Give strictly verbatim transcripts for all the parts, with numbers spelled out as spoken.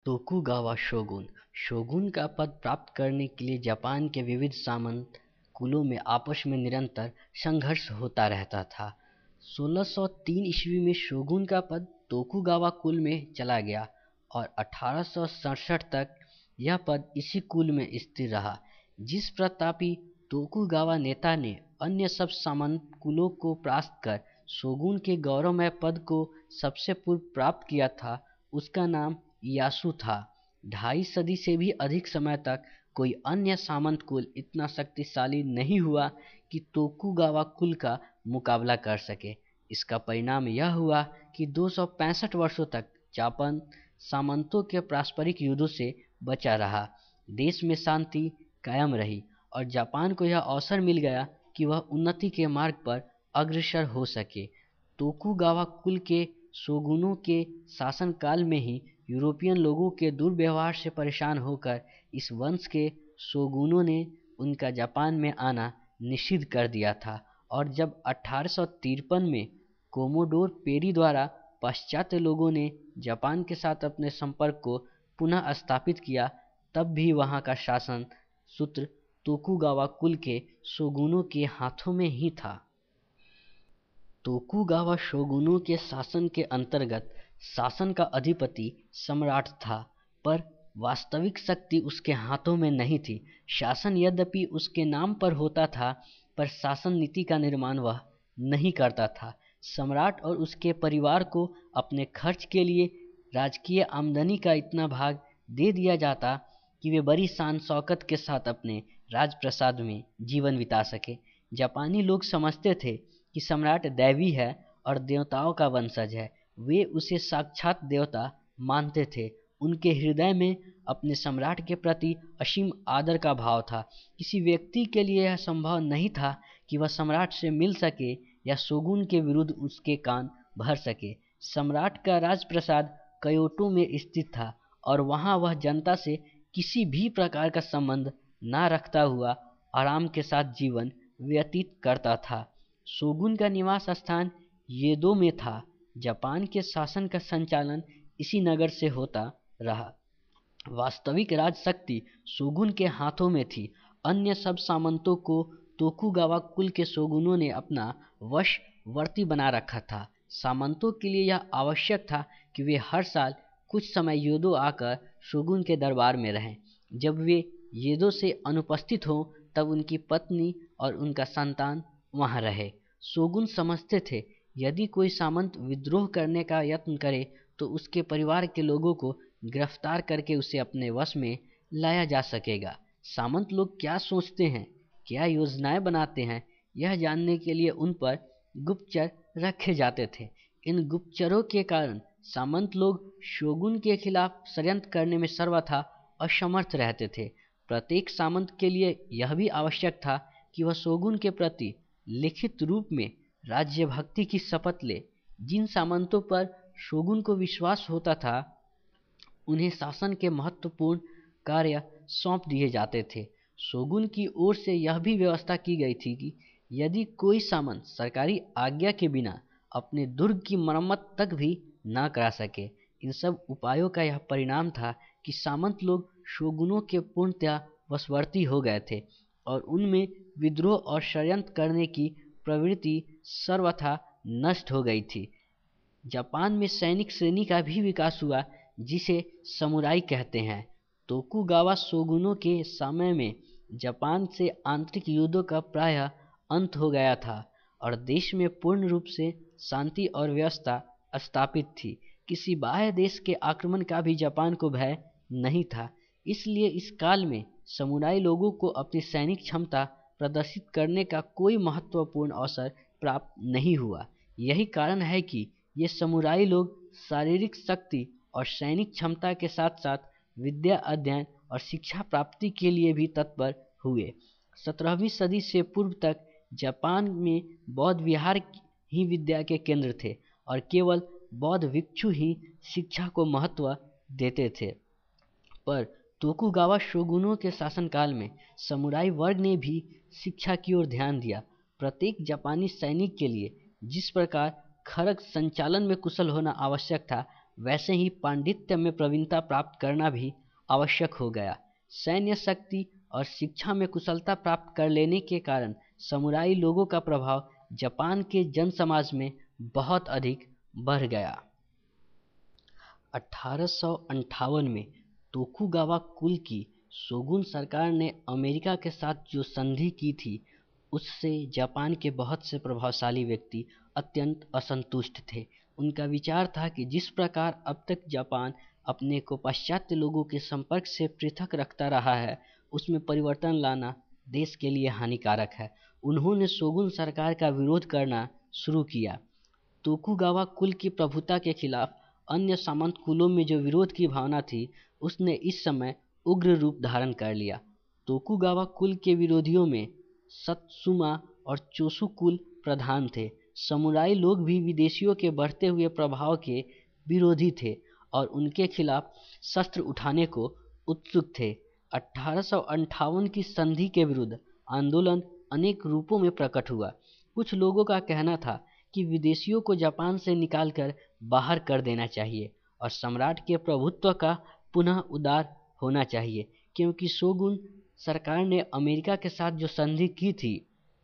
Tokugawa shogun shogun का पद प्राप्त करने के लिए जापान के विविध सामंत कुलों में आपस में निरंतर संघर्ष होता रहता था। सोलह सौ तीन ईस्वी में शोगुन का पद तोकुगावा कुल में चला गया और अठारह सौ सड़सठ तक यह पद इसी कुल में स्थिर रहा। जिस प्रतापी तोकुगावा नेता ने अन्य सब सामंत कुलों को परास्त कर शोगुन के गौरवमय पद को सबसे पूर्व प्राप्त किया था, उसका नाम इयासु था। ढाई सदी से भी अधिक समय तक कोई अन्य सामंत कुल इतना शक्तिशाली नहीं हुआ कि तोकुगावा कुल का मुकाबला कर सके। इसका परिणाम यह हुआ कि दो सौ पैंसठ वर्षों तक जापान सामंतों के पारस्परिक युद्धों से बचा रहा। देश में शांति कायम रही और जापान को यह अवसर मिल गया कि वह उन्नति के मार्ग पर अग्रसर हो सके। तोकुगावा कुल के शोगुनों के शासनकाल में ही यूरोपियन लोगों के दुर्व्यवहार से परेशान होकर इस वंश के शोगुनों ने उनका जापान में आना निषिद्ध कर दिया था और जब अठारह सौ तिरपन में कोमोडोर पेरी द्वारा पाश्चात्य लोगों ने जापान के साथ अपने संपर्क को पुनः स्थापित किया, तब भी वहां का शासन सूत्र तोकुगावा कुल के शोगुनों के हाथों में ही था। तोकुगावा शोगुनों के शासन के अंतर्गत शासन का अधिपति सम्राट था, पर वास्तविक शक्ति उसके हाथों में नहीं थी। शासन यद्यपि उसके नाम पर होता था, पर शासन नीति का निर्माण वह नहीं करता था। सम्राट और उसके परिवार को अपने खर्च के लिए राजकीय आमदनी का इतना भाग दे दिया जाता कि वे बड़ी शान शौकत के साथ अपने राजप्रसाद में जीवन बिता सके। जापानी लोग समझते थे कि सम्राट दैवी है और देवताओं का वंशज है। वे उसे साक्षात देवता मानते थे। उनके हृदय में अपने सम्राट के प्रति असीम आदर का भाव था। किसी व्यक्ति के लिए यह संभव नहीं था कि वह सम्राट से मिल सके या शोगुन के विरुद्ध उसके कान भर सके। सम्राट का राजप्रसाद क्योटो में स्थित था और वहां वह जनता से किसी भी प्रकार का संबंध न रखता हुआ आराम के साथ जीवन व्यतीत करता था। शोगुन का निवास स्थान येदो में था। जापान के शासन का संचालन इसी नगर से होता रहा। वास्तविक राज शक्ति शोगुन के हाथों में थी। अन्य सब सामंतों को तोकुगावा कुल के शोगुनों ने अपना वशवर्ती बना रखा था। सामंतों के लिए यह आवश्यक था कि वे हर साल कुछ समय येदो आकर शोगुन के दरबार में रहें। जब वे येदो से अनुपस्थित हों, तब उनकी पत्नी और उनका संतान वहां रहे। शोगुन समझते थे यदि कोई सामंत विद्रोह करने का यत्न करे तो उसके परिवार के लोगों को गिरफ्तार करके उसे अपने वश में लाया जा सकेगा। सामंत लोग क्या सोचते हैं, क्या योजनाएं बनाते हैं, यह जानने के लिए उन पर गुप्तचर रखे जाते थे। इन गुप्तचरों के कारण सामंत लोग शोगुन के खिलाफ षड्यंत्र करने में सर्वथा असमर्थ रहते थे। प्रत्येक सामंत के लिए यह भी आवश्यक था कि वह शोगुन के प्रति लिखित रूप में राज्य भक्ति की शपथ ले। जिन सामंतों पर शोगुन को विश्वास होता था, उन्हें शासन के महत्वपूर्ण कार्य सौंप दिए जाते थे। शोगुन की ओर से यह भी व्यवस्था की गई थी कि यदि कोई सामंत सरकारी आज्ञा के बिना अपने दुर्ग की मरम्मत तक भी न करा सके, इन सब उपायों का यह परिणाम था कि सामंत लोग शोगुनों के पूर्णतया वशवर्ती हो गए थे और उनमें विद्रोह और षड्यंत्र करने की प्रवृत्ति सर्वथा नष्ट हो गई थी। जापान में सैनिक श्रेणी का भी विकास हुआ, जिसे समुराई कहते हैं। तोकुगावा शोगुनों के समय में जापान से आंतरिक युद्धों का प्रायः अंत हो गया था और देश में पूर्ण रूप से शांति और व्यवस्था स्थापित थी। किसी बाह्य देश के आक्रमण का भी जापान को भय नहीं था। इसलिए इस काल में समुराई लोगों को अपनी सैनिक क्षमता प्रदर्शित करने का कोई महत्वपूर्ण अवसर प्राप्त नहीं हुआ। यही कारण है कि ये समुराई लोग शारीरिक शक्ति और सैनिक क्षमता के साथ साथ विद्या अध्ययन और शिक्षा प्राप्ति के लिए भी तत्पर हुए। सत्रहवीं सदी से पूर्व तक जापान में बौद्ध विहार ही विद्या के केंद्र थे और केवल बौद्ध भिक्षु ही शिक्षा को महत्व देते थे। पर तोकुगावा शोगुनों के शासनकाल में समुराई वर्ग ने भी शिक्षा की ओर ध्यान दिया। प्रत्येक जापानी सैनिक के लिए जिस प्रकार खड़ग संचालन में कुशल होना आवश्यक था, वैसे ही पांडित्य में प्रवीणता प्राप्त करना भी आवश्यक हो गया। सैन्य शक्ति और शिक्षा में कुशलता प्राप्त कर लेने के कारण समुराई लोगों का प्रभाव जापान के जनसमाज में बहुत अधिक बढ़ गया। अठारह सौ अंठावन में तोकुगावा कुल की शोगुन सरकार ने अमेरिका के साथ जो संधि की थी, उससे जापान के बहुत से प्रभावशाली व्यक्ति अत्यंत असंतुष्ट थे। उनका विचार था कि जिस प्रकार अब तक जापान अपने को पाश्चात्य लोगों के संपर्क से पृथक रखता रहा है, उसमें परिवर्तन लाना देश के लिए हानिकारक है। उन्होंने शोगुन सरकार का विरोध करना शुरू किया। तोकुगावा कुल की प्रभुता के खिलाफ अन्य सामंत कुलों में जो विरोध की भावना थी, उसने इस समय उग्र रूप धारण कर लिया। तोकुगावा कुल के विरोधियों में सत्सुमा और चोसु कुल प्रधान थे। समुराई लोग भी विदेशियों के बढ़ते हुए प्रभाव के विरोधी थे और उनके खिलाफ शस्त्र उठाने को उत्सुक थे। अठारह सौ अंठावन की संधि के विरुद्ध आंदोलन अनेक रूपों में प्रकट हुआ। कुछ लोगों का कहना था कि विदेशियों को जापान से निकालकर बाहर कर देना चाहिए और सम्राट के प्रभुत्व का पुनः उद्धार होना चाहिए, क्योंकि शोगुन सरकार ने अमेरिका के साथ जो संधि की थी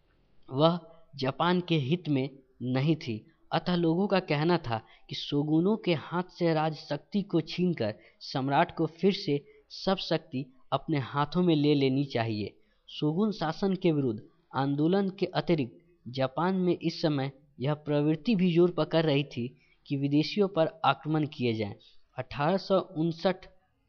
वह जापान के हित में नहीं थी। अतः लोगों का कहना था कि शोगुनों के हाथ से राज शक्ति को छीनकर सम्राट को फिर से सब शक्ति अपने हाथों में ले लेनी चाहिए। शोगुन शासन के विरुद्ध आंदोलन के अतिरिक्त जापान में इस समय यह प्रवृत्ति भी जोर पकड़ रही थी कि विदेशियों पर आक्रमण किए जाएं। अठारह सौ उनसठ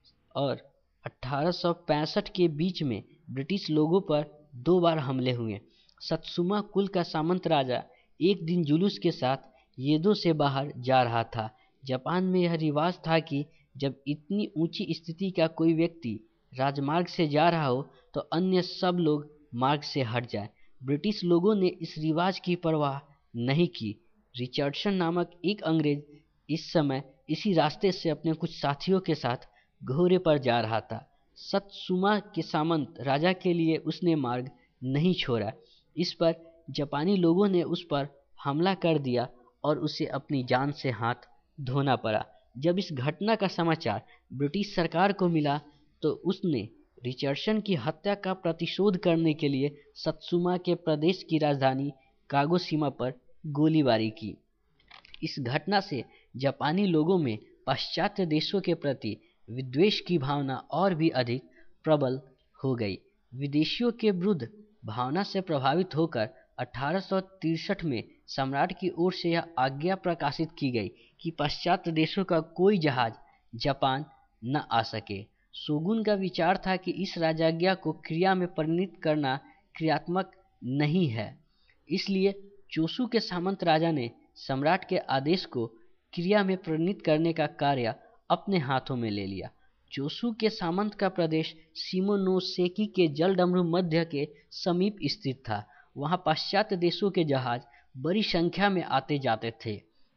और अठारह सौ पैंसठ के बीच में ब्रिटिश लोगों पर दो बार हमले हुए। सत्सुमा कुल का सामंत राजा एक दिन जुलूस के साथ येदो से बाहर जा रहा था। जापान में यह रिवाज था कि जब इतनी ऊंची स्थिति का कोई व्यक्ति राजमार्ग से जा रहा हो तो अन्य सब लोग मार्ग से हट जाए। ब्रिटिश लोगों ने इस रिवाज की परवाह नहीं की। रिचर्डसन नामक एक अंग्रेज इस समय इसी रास्ते से अपने कुछ साथियों के साथ घोड़े पर जा रहा था। सत्सुमा के सामंत राजा के लिए उसने मार्ग नहीं छोड़ा। इस पर जापानी लोगों ने उस पर हमला कर दिया और उसे अपनी जान से हाथ धोना पड़ा। जब इस घटना का समाचार ब्रिटिश सरकार को मिला तो उसने रिचर्डसन की हत्या का प्रतिशोध करने के लिए सत्सुमा के प्रदेश की राजधानी कागोशिमा पर गोलीबारी की। इस घटना से जापानी लोगों में पाश्चात्य देशों के प्रति विद्वेष की भावना और भी अधिक प्रबल हो गई। विदेशियों के विरुद्ध भावना से प्रभावित होकर अठारह सौ तिरसठ में सम्राट की ओर से यह आज्ञा प्रकाशित की गई कि पाश्चात्य देशों का कोई जहाज जापान न आ सके। शोगुन का विचार था कि इस राजाज्ञा को क्रिया में परिणत करना क्रियात्मक नहीं है, इसलिए चोसु के सामंत राजा ने सम्राट के आदेश को क्रिया में परिणत करने का कार्य अपने हाथों में ले लिया। चोसु के सामंत का प्रदेश शिमोनोसेकी के जलडमरू मध्य के समीप स्थित था। वहां पाश्चात्य देशों के जहाज बड़ी संख्या में आते जाते थे।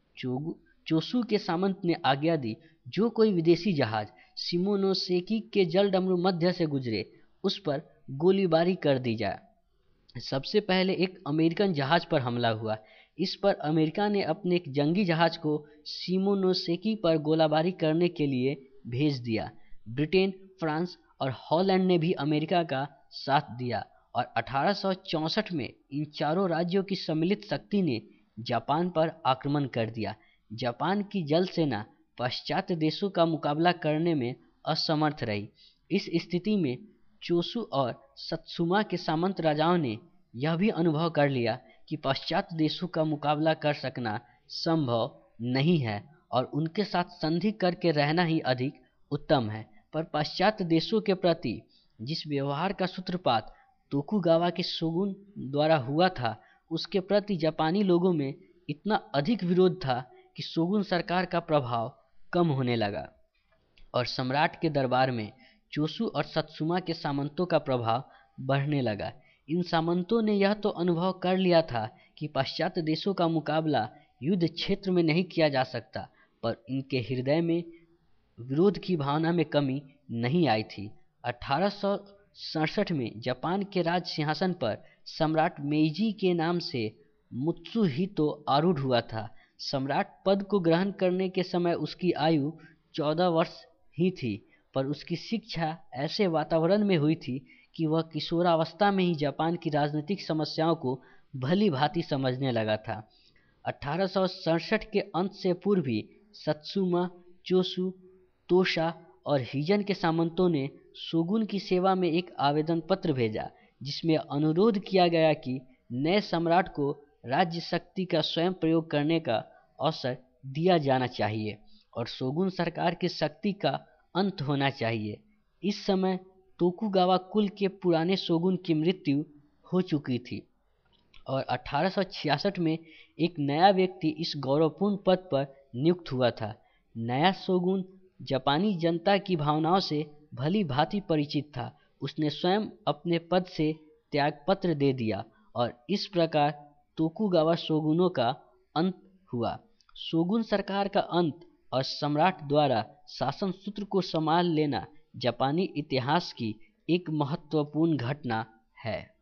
चोसु के सामंत ने आज्ञा दी, जो कोई विदेशी जहाज शिमोनोसेकी के जलडमरू मध्य से गुजरे उस पर गोलीबारी कर दी जाए। सबसे पहले एक अमेरिकन जहाज पर हमला हुआ। इस पर अमेरिका ने अपने एक जंगी जहाज को शिमोनोसेकी पर गोलाबारी करने के लिए भेज दिया। ब्रिटेन, फ्रांस और हॉलैंड ने भी अमेरिका का साथ दिया और अठारह सौ चौंसठ में इन चारों राज्यों की सम्मिलित शक्ति ने जापान पर आक्रमण कर दिया। जापान की जल सेना पाश्चात्य देशों का मुकाबला करने में असमर्थ रही। इस स्थिति में चोसु और सत्सुमा के सामंत राजाओं ने यह भी अनुभव कर लिया कि पाश्चात्य देशों का मुकाबला कर सकना संभव नहीं है और उनके साथ संधि करके रहना ही अधिक उत्तम है। पर पाश्चात्य देशों के प्रति जिस व्यवहार का सूत्रपात तोकुगावा के शोगुन द्वारा हुआ था, उसके प्रति जापानी लोगों में इतना अधिक विरोध था कि शोगुन सरकार का प्रभाव कम होने लगा और सम्राट के दरबार में चोसु और सत्सुमा के सामंतों का प्रभाव बढ़ने लगा। इन सामंतों ने यह तो अनुभव कर लिया था कि पाश्चात्य देशों का मुकाबला युद्ध क्षेत्र में नहीं किया जा सकता, पर इनके हृदय में विरोध की भावना में कमी नहीं आई थी। अठारह सौ सड़सठ में जापान के राज सिंहासन पर सम्राट मेइजी के नाम से मुत्सुहितो आरूढ़ हुआ था। सम्राट पद को ग्रहण करने के समय उसकी आयु चौदह वर्ष ही थी, पर उसकी शिक्षा ऐसे वातावरण में हुई थी कि वह किशोरावस्था में ही जापान की राजनीतिक समस्याओं को भली भांति समझने लगा था। अठारह सौ सड़सठ के अंत से पूर्व ही सत्सुमा, चोसु, तोशा और हिजन के सामंतों ने शोगुन की सेवा में एक आवेदन पत्र भेजा, जिसमें अनुरोध किया गया कि नए सम्राट को राज्य शक्ति का स्वयं प्रयोग करने का अवसर दिया जाना चाहिए और शोगुन सरकार की शक्ति का अंत होना चाहिए। इस समय तोकुगावा कुल के पुराने शोगुन की मृत्यु हो चुकी थी और अठारह सौ छियासठ में एक नया व्यक्ति इस गौरवपूर्ण पद पर नियुक्त हुआ था। नया शोगुन जापानी जनता की भावनाओं से भली भांति परिचित था। उसने स्वयं अपने पद से त्यागपत्र दे दिया और इस प्रकार तोकुगावा शोगुनों का अंत हुआ। शोगुन सरकार का अंत और सम्राट द्वारा शासन सूत्र को संभाल लेना जापानी इतिहास की एक महत्वपूर्ण घटना है।